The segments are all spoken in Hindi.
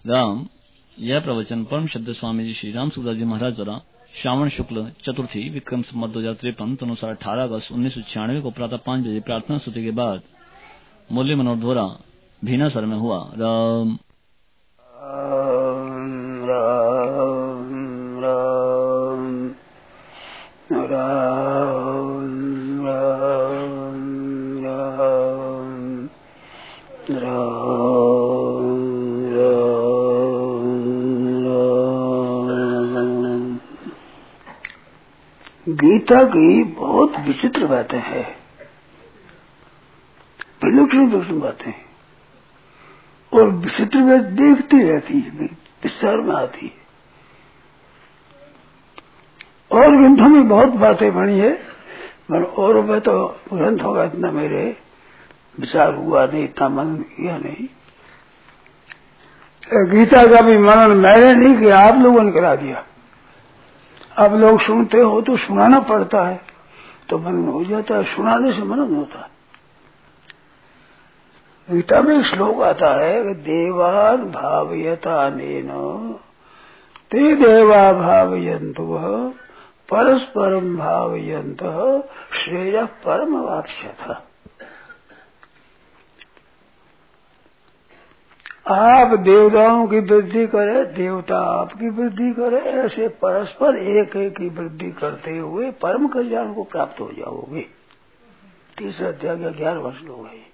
राम। यह प्रवचन परम श्रद्धेय स्वामी जी श्री राम सुखदास जी महाराज द्वारा श्रावण शुक्ल चतुर्थी विक्रम संवत 2053 अनुसार 18 अगस्त 1996 को प्रातः 5 बजे प्रार्थना स्तुति के बाद मुरली मनोहर द्वारा भीनासर में हुआ। राम गीता की बहुत विचित्र बातें हैं, विलक्षण बातें, और विचित्र बात देखती रहती है, विस्तार में आती है। और ग्रंथों में बहुत बातें बनी है, और में तो ग्रंथों का इतना मेरे विचार हुआ नहीं, इतना मनन किया नहीं। गीता का भी मनन मैंने नहीं किया, आप लोगों ने करा दिया। अब लोग सुनते हो तो सुनाना पड़ता है, तो मनन हो जाता है, सुनाने से मनन होता है। गीता में श्लोक आता है, देवान भावयतानेन ते देवा भावयन्तु परस्परम भावयन्तः श्रेयः परमवाप्स्यथ। आप देवताओं की वृद्धि करें, देवता आपकी वृद्धि करें, ऐसे परस्पर एक एक की वृद्धि करते हुए परम कल्याण को प्राप्त हो जाओगे। तीसरा अध्याय का 11वां श्लोक है।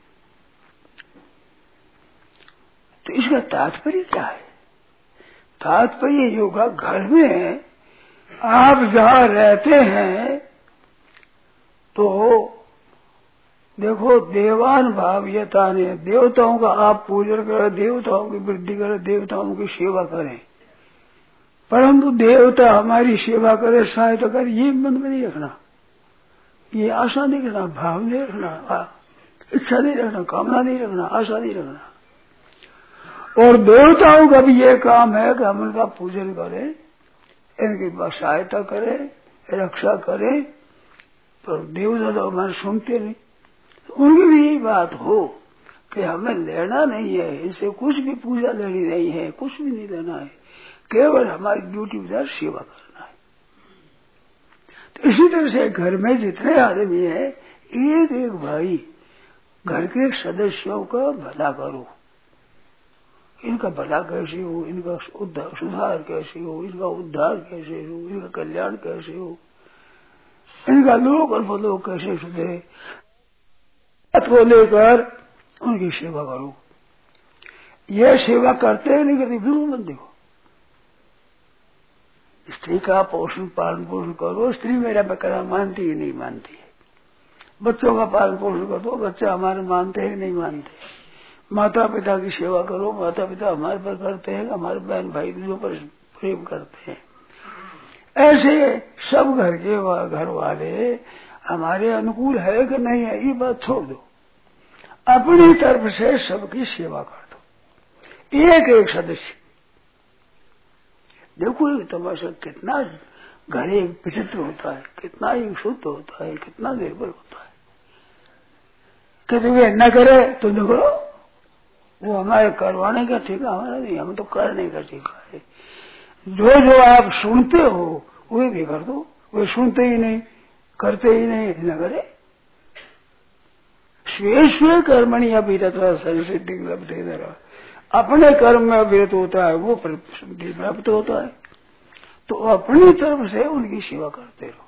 तो इसका तात्पर्य क्या है? तात्पर्य योगा घर में आप जहाँ रहते हैं तो देखो, देवान भावयता ने, देवताओं का आप पूजन करें, देवताओं की वृद्धि करें, देवताओं की सेवा करें, परंतु देवता हमारी सेवा करे, सहायता करे, ये मन में नहीं रखना, ये आशा नहीं रखना, भाव नहीं रखना, इच्छा नहीं रखना, कामना नहीं रखना, आशा नहीं रखना। और देवताओं का भी ये काम है कि हम उनका पूजन करें, इनकी सहायता करें, रक्षा करें, पर देवता तो हमारे सुनते नहीं। उनकी भी यही बात हो कि हमें लेना नहीं है, इनसे कुछ भी पूजा लेनी नहीं है, कुछ भी नहीं लेना है, केवल हमारी ड्यूटी विचार सेवा करना है। तो इसी तरह से घर में जितने आदमी हैं, एक एक भाई घर के सदस्यों का भला करो, इनका भला कैसे हो, इनका सुधार कैसे हो, इनका उद्धार कैसे हो, इनका कल्याण कैसे हो, इनका लोक और परलोक कैसे सुधरे, को लेकर उनकी सेवा करो। यह सेवा करते हैं नहीं करते, बिल्कुल मत देखो। स्त्री का पोषण पालन पोषण करो, स्त्री मेरा बकरा मानती है नहीं मानती है। बच्चों का पालन पोषण करो, बच्चे हमारे मानते हैं नहीं मानते। माता पिता की सेवा करो, माता पिता हमारे पर करते हैं, हमारे बहन भाई दूसरों पर प्रेम करते हैं। ऐसे सब घर वाले हमारे अनुकूल है कि नहीं है, ये बात छोड़ दो, अपनी तरफ से सबकी सेवा कर दो, एक एक सदस्य। देखो ये तमाशा कितना घर एक विचित्र होता है, कितना एक शुद्ध होता है, कितना निर्भर होता है। कि तुम्हें न करे तो न करो, वो हमारे करवाने का ठेका हमारा नहीं, हम तो करने का ठेका है। जो आप सुनते हो वही भी कर दो, वे सुनते ही नहीं, करते ही नहीं, न करे। स्वे स्वे कर्मणि अभिरत सिद्धि लभते नरः, अपने कर्म में अभिरत होता है वो सिद्धि प्राप्त होता है। तो अपनी तरफ से उनकी सेवा करते रहो,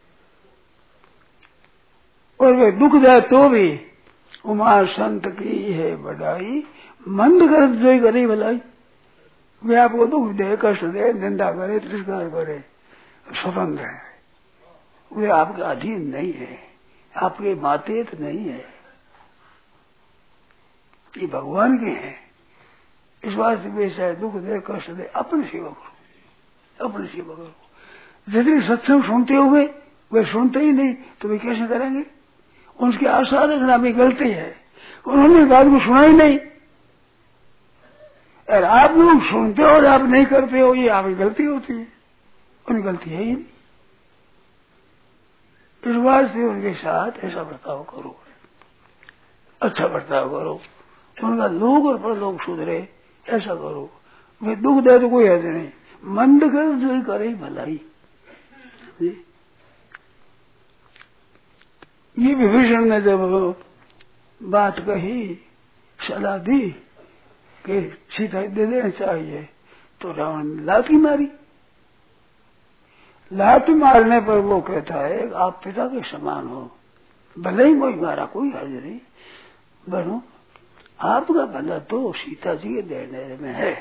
और वे दुख जाए तो भी उमा संत की है बढ़ाई, मंद कर जो ही करे भलाई। वे आपको दुख दे, कष्ट दे, निंदा करे, तिरस्कार करे, स्वतंत्र है, वे आपके अधीन नहीं है, आपके मातेत नहीं है, ये भगवान के हैं। इस बात से वे चाहे दुख दे, कष्ट दे, अपनी सेवा करो, अपनी सेवा करो। जितनी सत्संग सुनते होंगे वे सुनते ही नहीं तो वे कैसे करेंगे? उनकी आशा रखना भी गलती है, उन्होंने बात को सुना ही नहीं। और आप लोग सुनते हो और आप नहीं करते हो, ये आपकी गलती होती है, उनकी गलती है ही नहीं। इस बात से उनके साथ ऐसा बर्ताव करो, अच्छा बर्ताव करो, उनका लोग और परलोक सुधरे, ऐसा करो। वे दुख दे तो कोई हद नहीं, मंद कर जो करे भलाई। ये विभीषण ने जब बात कही, सलाह दी कि सीता दे देना चाहिए, तो रावण ने लाठी मारी। लाठी मारने पर वो कहता है आप पिता के समान हो, भले ही कोई मारा कोई हर्ज नहीं, बनो आपका भला तो सीता जी के देने में है।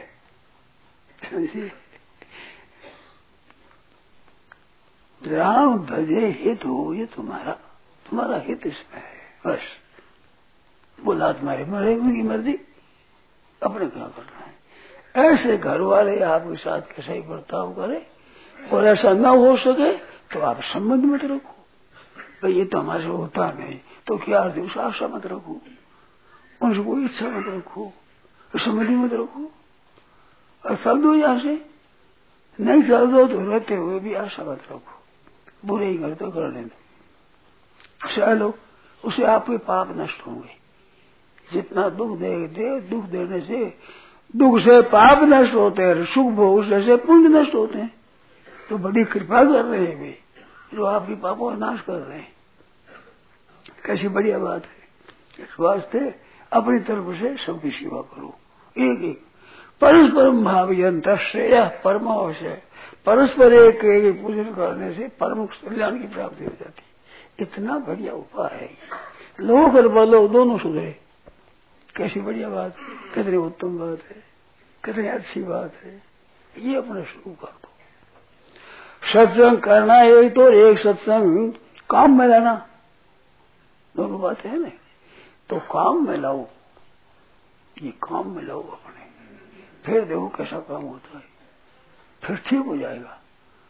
राम भजे हित हो, ये तुम्हारा हित इसमें है, बस। बोला तुम्हारे मरे उनकी मर्जी, अपने क्या करना है। ऐसे घर वाले आपके साथ कैसा ही बर्ताव करे, और ऐसा न हो सके तो आप संबंध मत रखो। भाई ये तो हमारे से होता नहीं, तो क्या उसे आशा मत रखो, उनसे कोई इच्छा मत रखो, संबंधी मत रखो, और चल दो यहाँ से। नहीं चल दो तो रहते हुए भी आशा मत रखो, बुरे ही कर तो कर लेना। चलो उसे आपके पाप नष्ट होंगे। जितना दुख दे दुख देने से, दुख से पाप नष्ट होते हैं, सुख भोग से पुण्य नष्ट होते हैं। तो बड़ी कृपा कर रहे हैं वे, जो आपके पापों का नाश कर रहे हैं। कैसी बढ़िया बात है। इस वास्ते अपनी तरफ से सबकी सेवा करो, एक एक परस्परम भावयंत श्रेय परमावश्य। परस्पर एक एक पूजन करने से परम कल्याण की प्राप्ति हो जाती। इतना बढ़िया उपाय है। लोक और परलोक दोनों सुधरे। कैसी बढ़िया बात, कितनी उत्तम बात है, कितनी अच्छी बात है। ये अपने शुरू कर दो। सत्संग करना है तो एक सत्संग काम में लाना, दोनों बातें है ना। तो काम में लाओ, ये काम में लाओ अपने, फिर देखो कैसा काम होता है, फिर ठीक हो जाएगा।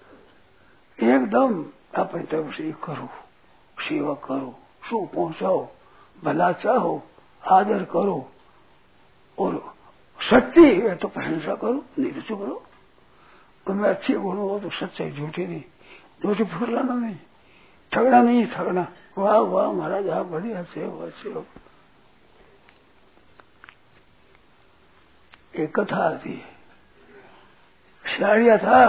एकदम अपनी तरफ से करो, सेवा करो, सुख पहुंचाओ, भला चाहो, आदर करो, और सच्ची है तो प्रशंसा करो, नहीं तो चुप रहो। उनमें अच्छे गुण हो तो सच्चाई झूठी नहीं, झूठी फुलाना नहीं, ठगना नहीं, ठगना। वाह वाह महाराज आप बड़े अच्छे हो, अच्छे हो। एक कथा आती है, शारिया था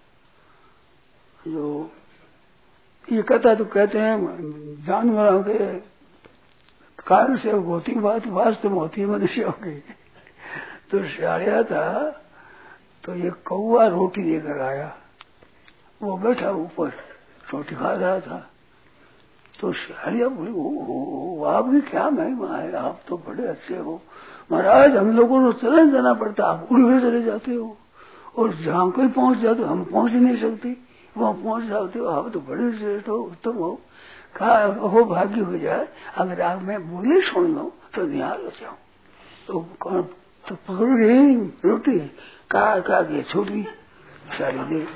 जो, ये कथा तो कहते हैं जानवरों के कारण से होती बात वास्तव में होती है मनुष्यों की। तो शारिया था, तो ये कौवा रोटी लेकर आया, वो बैठा ऊपर रोटी खा रहा था। तो शारिया बोले आपकी क्या महिमा है, आप तो बड़े अच्छे हो महाराज, हम लोगों को चलन जाना पड़ता, आप उड़ हुए चले जाते हो, और जहाँ कोई पहुंच जाते हो हम पहुंच ही नहीं सकते, वहां पहुंच जाते हो, आप तो बड़े श्रेष्ठ हो, उत्तम हो। कहा हो भाग्य हो जाए अगर आप मैं बोले सुन लो तो निहाल हो जाऊं। तो कौन तो पकड़ गई रोटी, कहा के छोटी सारी दे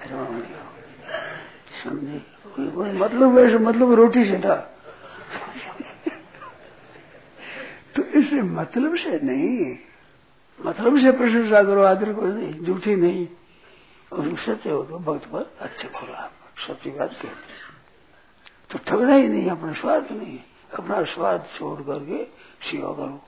समझे, मतलब वैसे मतलब रोटी से था। तो इसे मतलब से नहीं, मतलब से प्रशंसा करो, आदर करो, नहीं झूठी नहीं, और सच्चे हो तो भक्त पर अच्छे करो, आप सच्ची बात कहते। तो ठगना ही नहीं, अपना स्वार्थ नहीं, अपना स्वार्थ छोड़ करके सेवा करो,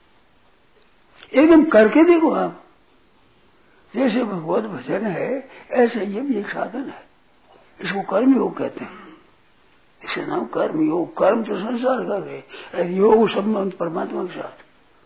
एकदम करके देखो आप। जैसे भगवत भजन है ऐसे ये भी एक साधन है, इसको कर्म योग कहते हैं। इसे नाम कर्म योग, कर्म तो संसार कर रहे, योग संबंध परमात्मा के साथ,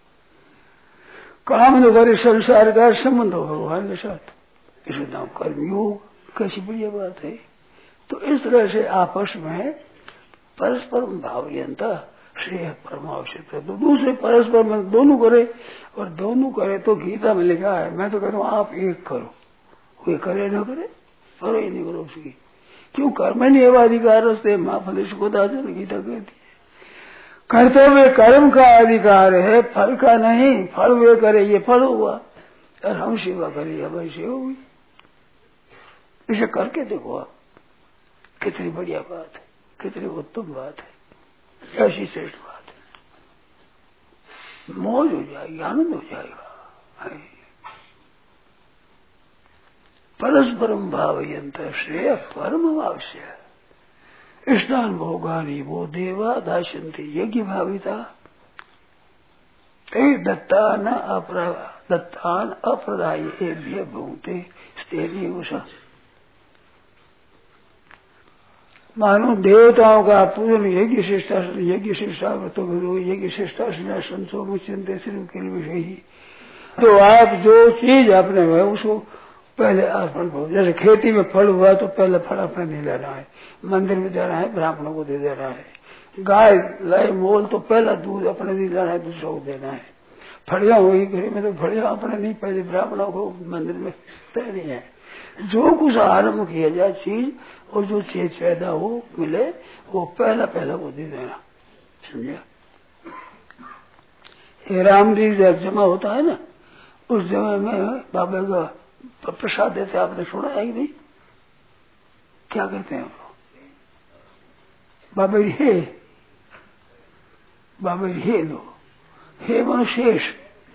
काम न करे संसार का संबंध हो भगवान के साथ, इसे नाम कर्म योग। कैसी बढ़िया बात है। तो इस तरह से आपस में परस्पर भावयंता श्रेय परमावश्यक है। तो दूसरे परस्पर में दोनों करे, और दोनों करे तो गीता में लिखा है, मैं तो कहता हूँ आप एक करो, कोई करे न करे करो ही नहीं करो उसकी। क्यों कर्म नहीं अधिकार रस्ते माँ फलेश को दाचन गीता कहती है। कर्तव्य कर्म का अधिकार है, फल का नहीं। फल वे करे ये फल हुआ, और हम सेवा करें हमारी सेवा हुई। इसे करके देखो आप, कितनी बढ़िया बात है, कितनी उत्तम बात है, ऐसी श्रेष्ठ बात है। मौज हो जाएगी, आनंद हो जाएगा। परस्परम भावयंत श्रेय परम अवश्य स्नान भोगानी वो देवा दाशंति यज्ञ भाविता कई दत्ता न अपरा दत्तान अप्रदाय एभ्य भूते स्तेरी उषा। मानो देवताओं का पूजन यज्ञ शिष्टाव्रतो गुरु यज्ञ शिष्टासन संसो चिंते श्री विषय ही। तो आप जो चीज अपने है उसको पहले अर्पण करो। जैसे खेती में फल हुआ तो पहले फल अपने दे देना है, मंदिर में देना है, ब्राह्मणों को दे देना है। गाय लाई मोल तो पहला दूध अपने नहीं देना है, दूसरों को देना है। फड़िया हुई घर में तो फड़िया अपने नहीं, पहले ब्राह्मणों को मंदिर में देनी है। जो कुछ आरम्भ किया जाए चीज और जो चीज पैदा हो मिले वो पहला वो दे देना, समझा। ये रामजी जब जमा होता है ना, उस जमा में बाबा का प्रसाद देते, आपने सुना है कि नहीं? क्या कहते हैं बाबा हे लो, हे मानो शेष,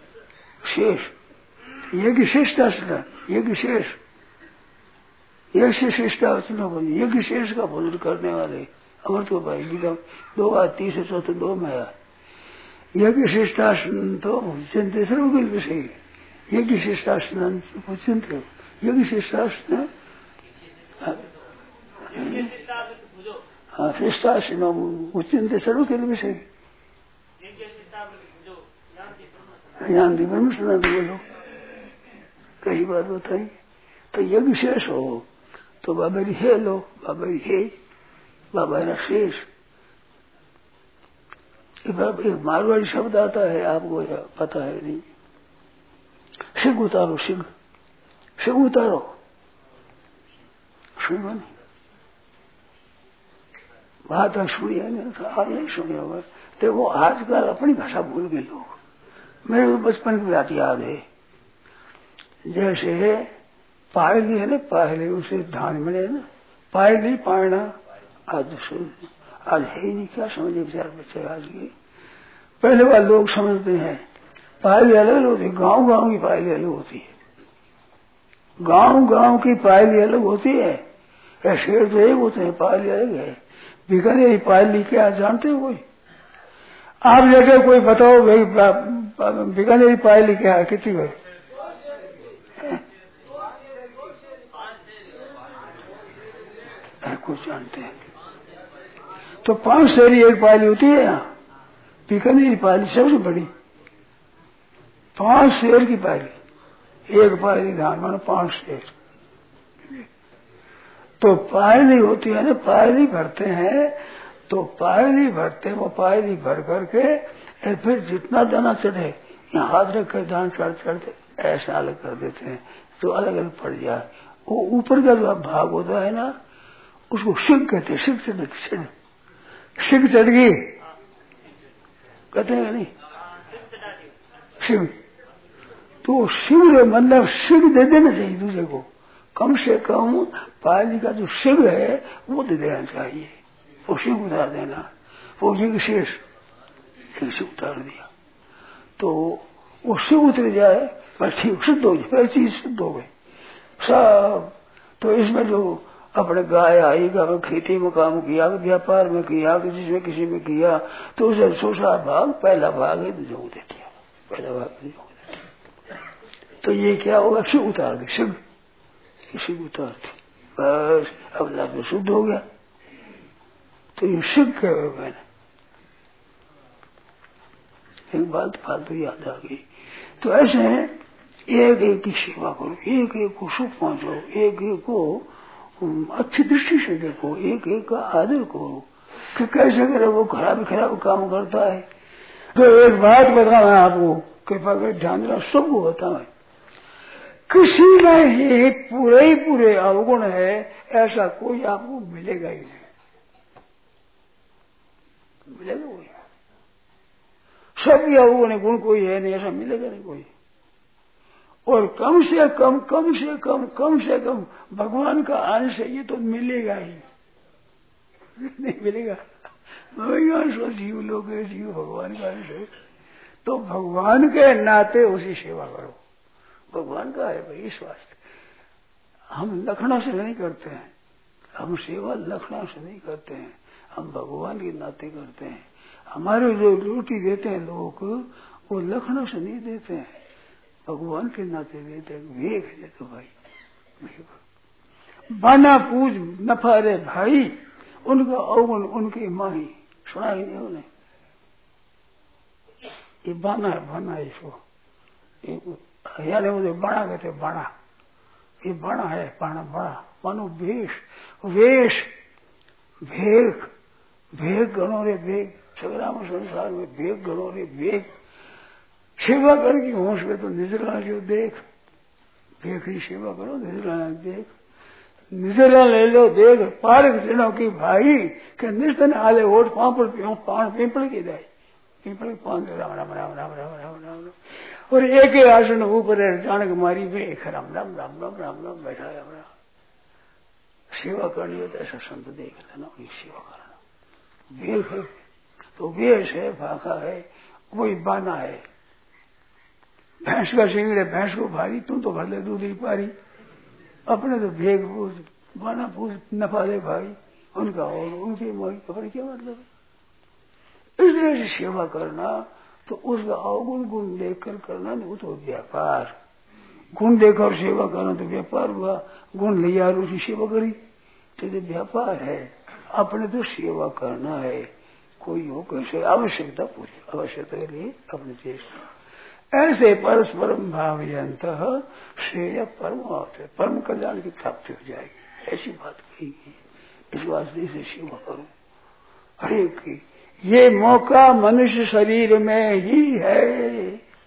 यज्ञ शिष्टासन, यज्ञ शेष, यज्ञ शिष्टासन, यज्ञ शेष का भोजन करने वाले अमृत को भाई गीता 2:3-4 2 में आया। यज्ञ शिष्टासन तो चिंते सर्वकिल विषय, यज्ञ शिष्टासन चिंत, यज्ञ शिष्टासन शिष्टासन उचिंते सर्वकिल विषय जानती ब्रह्म बोलो। कई बात बताई तो यज्ञ शेष हो तो बाबा जी हे लो, बाबा जी हे, बाबा ना शेष। एक मारवाड़ी शब्द आता है, आपको पता है नहीं? सिंह उतारो, सिंह उतारो, सुनो नहीं बात सुनिए नहीं, आप नहीं सुने होगा। देखो आजकल अपनी भाषा भूल गए लोग। मेरे बचपन की बात याद है, जैसे पायली है ना, पायली उसे धान बने ना, पायली पायना आज है ही नहीं। क्या समझे बेचारे बच्चे आज के? पहले वाले लोग समझते हैं पायली अलग होती है, गांव की पायली अलग होती है, गांव की पायली अलग होती है। शेर तो एक होते हैं, पायली अलग है। बीकानेरी पायली क्या जानते हो कोई? आप जैसे कोई बताओ भाई बीकानेरी पायली क्या है, कितनी भाई? कुछ जानते हैं तो 5 शेरी एक पायली होती है। यहाँ बीकानेरी पायली सबसे बड़ी, 5 शेर की पायली, एक पायली धान मानो 5 शेर। तो पायली होती है ना, पायली भरते हैं तो पायली भरते, वो पायली भर करके फिर जितना दाना चढ़े यहाँ हाथ रख कर दाना चढ़ते ऐसा अलग कर देते हैं तो अलग अलग पड़ जाए। वो ऊपर का जो भाग होता है ना उसको सिंह कहते हैं, सिंह चढ़ गई कहते हैं नहीं सिंह। तो सिंह मतलब सिंह दे देना चाहिए दूसरे को, कम से कम पायली का जो सिंह है वो दे देना चाहिए, वो सिंह उतार देना। वो सिंह शेष एक सिंह उतार दिया तो वो सिंह उतर जाए पर ठीक शुद्ध हो जाए, चीज शुद्ध हो गई सब। तो इसमें जो अपने गाय आई का खेती में काम किया, व्यापार में किया, जिसमें किसी में किया तो उसे 100 भाग पहला भाग है जो दे दिया, पहला भाग जो दे दिया। तो ये क्या होगा? शिव उतार दी, शिव उतार दी, बस अब लाभ शुद्ध हो गया। तो ये शिव कहेगा ना। एक बात फालतू याद आ गई। तो ऐसे एक एक की सेवा करो, एक एक को सुख पहुंचो, एक एक को अच्छी दृष्टि से देखो, एक एक का आदर करो कि कैसे करे। वो खराब काम करता है तो एक बात बताओ मैं आपको, कृपा कर ध्यान देना, सबको बताओ। किसी में ही पूरे अवगुण है ऐसा कोई आपको मिलेगा ही नहीं, मिलेगा कोई? सब अवगुण गुण कोई है नहीं, ऐसा मिलेगा नहीं कोई। और कम से कम भगवान का अंश है ये तो मिलेगा ही नहीं, मिलेगा। जीव लोग जीव भगवान का अंश है तो भगवान के नाते उसी सेवा करो। भगवान का है भाई, इस वास्ते हम लखना से नहीं करते हैं, हम सेवा लखना से नहीं करते हैं, हम भगवान के नाते करते हैं। हमारे जो रोटी देते हैं लोग वो लखनऊ से नहीं देते हैं, भगवान के नाते देते विवेक है तो भाई बाना पूज नफा रे भाई उनका अवगुण उनकी माही सुना ही नहीं उन्हें। ये बाना है इसको हरियाणा मुझे बाणा कहते बाणा ये बाणा है बाणा बड़ा मानो वेश वेश भेग भेग गणों रे भेग सगराम संसार में भेग गणों रे भेग सेवा करके होश में तो निजरा जो देख भेग ही सेवा करो निजरा देख निजरा ले लो देख पारक जनों की भाई के निस्तन आले वोट पापड़ पान पिंपल की दाई पिंपल पान राम राम राम राम राम राम राम और एक ही आसन ऊपर है जान मारी वेख राम राम राम राम राम राम बैठा राम राम सेवा करनी हो तो ऐसा संत देख लेना उनकी सेवा करना वेख है तो वेश है भाषा है वही बाना है भैंस का सिंगड़ है भैंस को भारी तुम तो भर ले दूध ही पारी अपने तो भेग पूछ बाना पूछ नफा दे भाई उनका और उनकी मोही खबर क्या मतलब है। इस तरह से सेवा करना तो उसका अवगुण गुण देखकर करना नहीं वो तो व्यापार गुण देखकर सेवा करना तो व्यापार हुआ गुण लिया और उसकी सेवा करी तो ये व्यापार है अपने तो सेवा करना है कोई हो कैसे आवश्यकता पूरी आवश्यकता के लिए अपने चेष्टा ऐसे परस्परम भावयंत श्रेय परम होते परम कल्याण की प्राप्ति हो जाएगी ऐसी बात कही है। इस वास्ते से सेवा करो हरेक की ये मौका मनुष्य शरीर में ही है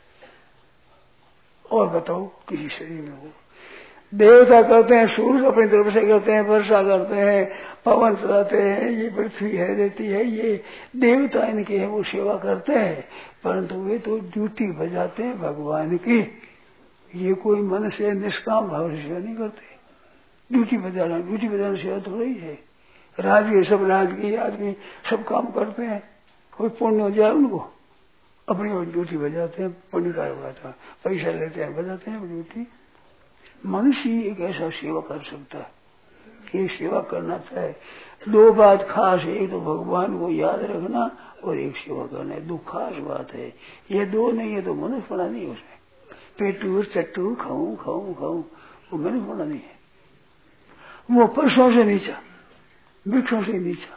और बताओ किसी शरीर में हो देवता करते हैं सूर्य अपनी तरफ से करते हैं वर्षा करते हैं पवन चलाते हैं ये पृथ्वी है देती है ये देवता इनके हैं वो सेवा करते हैं परंतु वे तो ड्यूटी बजाते हैं भगवान की ये कोई मन से निष्काम भाव से सेवा नहीं करते ड्यूटी बजाना सेवा तो रही है राजकीय सब राजकीय आदमी सब काम करते हैं कोई पुण्य हो जाए उनको अपनी ड्यूटी बजाते हैं पुण्य का होता है पैसा लेते हैं बजाते हैं ड्यूटी मनुष्य एक ऐसा सेवा कर सकता है ये सेवा करना चाहे दो बात खास है एक तो भगवान को याद रखना और एक सेवा करना है दो खास बात है ये दो नहीं है तो मनुष्य पड़ा नहीं उसमें पेटू चट्टू खाऊं खाऊं खाऊं वो मनुष्य पड़ा नहीं है वो पुरुषों से नीचा वृक्षों से नीचा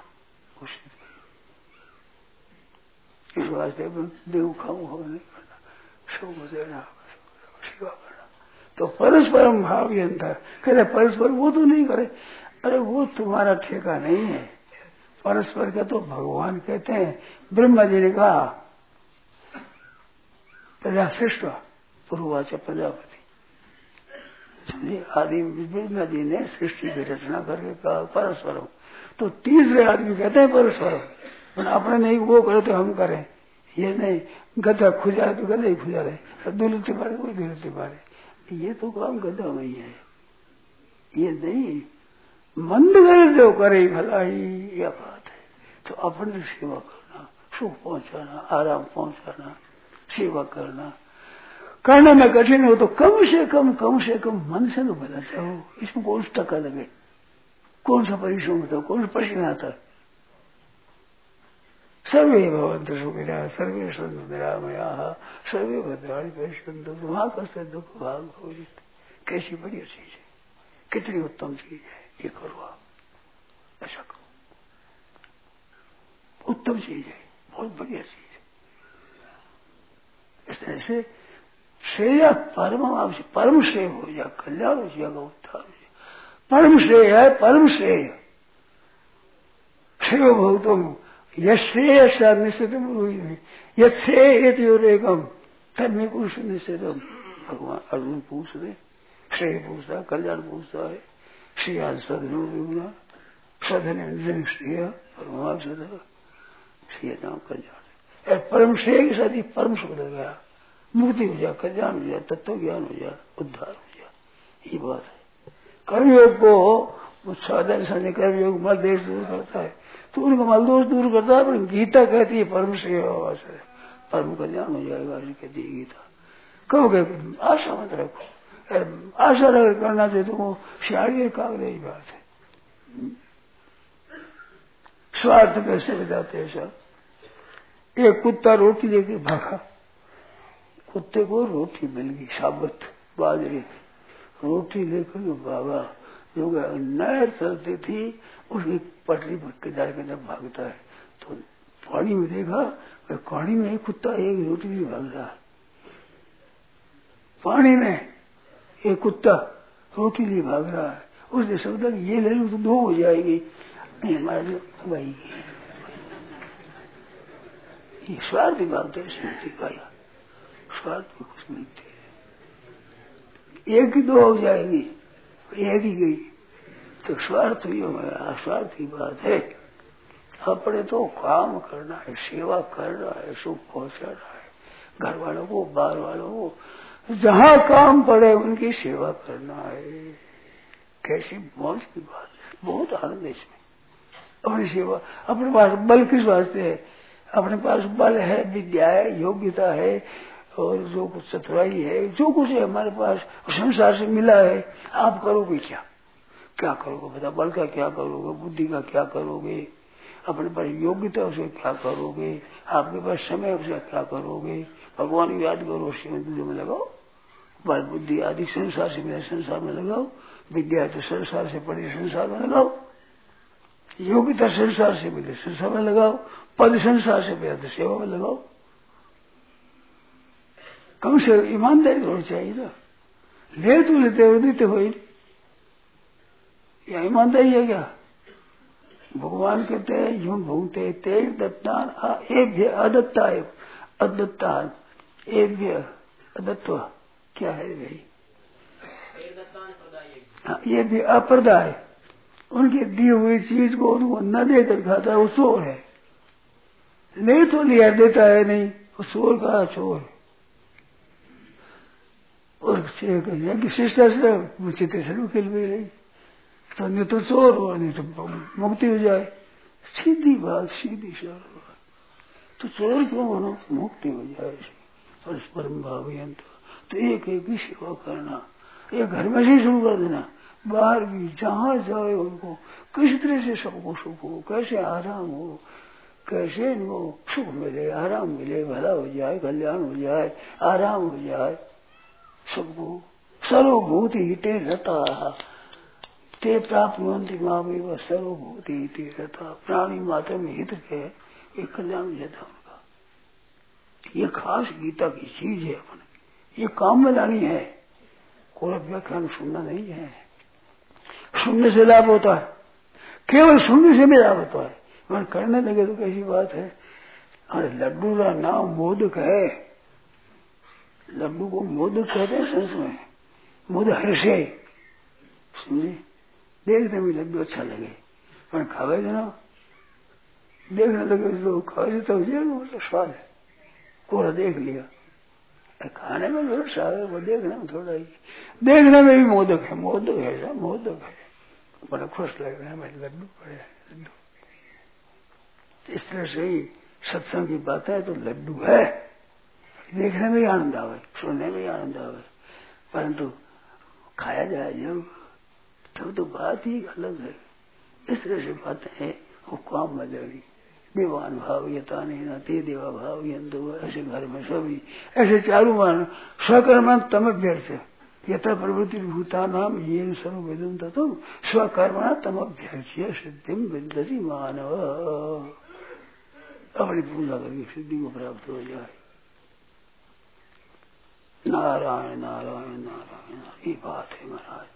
इस वास्ते देव खाऊं खाऊं नहीं करना सब देना सेवा करना तो परस्परम भावयंत कहते परस्पर वो तो नहीं करे अरे वो तुम्हारा ठेका नहीं है परस्पर का तो भगवान कहते हैं ब्रह्मा जी ने कहा प्रजा श्रेष्ठ पूर्वाच प्रजापति समझे आदि ब्रह्मा जी ने सृष्टि की रचना करके कहा परस्परम तो तीसरे आदमी कहते हैं परस्परम अपने नहीं वो करे तो हम करें ये नहीं गधा खुजा तो गधा ही खुजा रहे दुलती मारे कोई दुलती मारे ये तो काम गधा नहीं है ये नहीं मंद करे जो करे भला ही यह बात है तो अपने सेवा करना सुख पहुंचाना आराम पहुंचाना सेवा करना में कठिन हो तो कम से कम मन से तो बना चाहो इसमें कौन सा टका लगे कौन सा परिश्रम होता कौन सा पसीना आता सर्वे भवन्तु सुखिनः सर्वे सन्तु निरामयाः सर्वे भद्राणि पश्यन्तु वहां कस्य दुख भाग भोजित कैसी बढ़िया चीज है कितनी उत्तम चीज है ये करो आप ऐसा करो उत्तम चीज है बहुत बढ़िया चीज है इस तरह से श्रेय परम आपसे परम श्रेय हो जाए कल्याण हो जाएगा उद्धार हो जाए परम श्रेय है परम श्रेय श्रेय भगवतम यश्रेयस निश्चितम यश्रेयम तब में कुछ निश्चितम भगवान अर्जुन पूछ रहे श्रेय पूछता कल्याण पूछता है श्रेय सदन सधन श्रेय परमात्मा सदा श्रेय नाम कल्याण परम श्रेय के साथ ही परम सुख लग गया मुक्ति हो जाए कल्याण हो जाए तत्व ज्ञान हो जाए उद्धार हो जाए ये बात है कर्मयोग को साधन समझ कर्मयोग मल देश दूर करता है तो उनका मलदोष दूर करता है पर गीता कहती है परम श्रेय परम कल्याण हो जाएगा कहती है गीता कहोगे आशा मत रखो आशा अगर करना चाहिए तो सियाड़ी कागज ही बात है स्वार्थ कैसे बजाते हैं सब एक कुत्ता रोटी लेके भागा कुत्ते को रोटी मिल गई, साबुत बाजरे की रोटी लेकर भागा। जो नहर चलती थी उसकी पटरी पर किनारे किनारे भागता है, तो पानी में देखा, पानी में एक कुत्ता एक रोटी भी भाग रहा है। पानी में एक कुत्ता रोटी लिए भाग रहा है। उसने सोचा कि ये ले लूं तो 2 हो जाएगी। हमारे भाई ये स्वार्थ बात है, स्मृति का स्वार्थ में कुछ नहीं थे। एक ही 2 हो जाएगी, एक ही गई तो स्वार्थ ही होगा। स्वार्थ की बात है। अपने तो काम करना है, सेवा करना है, सुख पहुंचाना है घर वालों को, बाहर वालों को, जहाँ काम पड़े उनकी सेवा करना है। कैसी मौज की बात है, बहुत आनंद है इसमें। अपनी सेवा, अपने पास बल किस वास्ते है? अपने पास बल है, विद्या है, योग्यता है, और जो कुछ चतुराई है, जो कुछ है हमारे पास संसार से मिला है। आप करोगे क्या? क्या करोगे? बता, बल का क्या करोगे? बुद्धि का क्या करोगे? अपने पास योग्यता उसे क्या करोगे? आपके पास समय उसे क्या करोगे? भगवान को याद करो, शिव पूजा में लगाओ, बल बुद्धि आदि संसार से मिले संसार में लगाओ, विद्या तो संसार से पढ़े संसार में लगाओ, योग्यता संसार से मिले संसार में लगाओ, पद संसार से मिले तो सेवा में लगाओ। कम से ईमानदारी होनी चाहिए ना। ले तो लेते हो, देते हो, या ईमानदारी है क्या? भगवान कहते हैं यूं भूंगते तेज दत्तान एभ्य अदत्ता है, अदत्ता एभ्य अदत्व क्या है भाई? ये भी अप्रदाय, उनकी दी हुई चीज को उनको न देकर खाता है वो चोर है। ले तो लिया, देता है नहीं, वो चोर का चोर। और शिष्टा से मुझे तेसर खेल भी रही, तो नहीं तो चोर हो, नहीं तो मुक्ति हो जाए। सीधी बात, सीधी सरल बात। तो चोर क्यों बनो? मुक्ति हो जाए। और परम भावयंत तो एक एक की सेवा करना, ये घर में से शुरू कर देना, बाहर भी जहाँ जाए उनको किस तरह से सबको सुख हो, कैसे आराम हो, कैसे इनको सुख मिले, आराम मिले, भला हो जाए, कल्याण हो जाए, आराम हो जाए सबको। सर्वभूति हिते रता ते प्राप्त मंत्री मामी व सर्वभूति हिते रता, प्राणी मात्र में हित के एक कल्याण हो जाता उनका। ये खास गीता की चीज है, अपने ये काम में लानी है। कोई व्याख्यान सुनना नहीं है, सुनने से लाभ होता है, केवल सुनने से भी लाभ होता है, मन करने लगे तो कैसी बात है। अरे लड्डू का नाम मोदक है, लड्डू को मोदक कहते हैं संस्कृत में, मोद हर्षे, समझे? देखने में लड्डू अच्छा लगे, पर खावे ना, देखने लगे तो खावे तो मतलब स्वाद है। कोरा देख लिया, खाने में थोड़ा सा है, वो देखने में थोड़ा ही, देखने में भी मोदक है, मोदक है, सब मोदक है, बड़ा खुश लग रहा है मेरे लड्डू पड़े लड्डू। इस तरह से ही सत्संग की बात है तो लड्डू है, देखने में ही आनंद आवे, सुनने में ही आनंद आवे, परंतु खाया जाए जब तब तो बात ही अलग है। इस तरह से बातें हैं, वो काम में लगी। देवान भाव यता नहीं ना ते देवा भाव यंतो, ऐसे घर में सभी ऐसे चारू मान स्वकर्म तम अभ्यर्थ यथा प्रवृत्ति भूता नाम ये सर्व वेदन तत्व स्वकर्मणा तम अभ्यर्च्य सिद्धिम विदति मानव। अपनी पूजा करके सिद्धि को प्राप्त हो जाए। नारायण नारायण नारायण, ये बात है महाराज।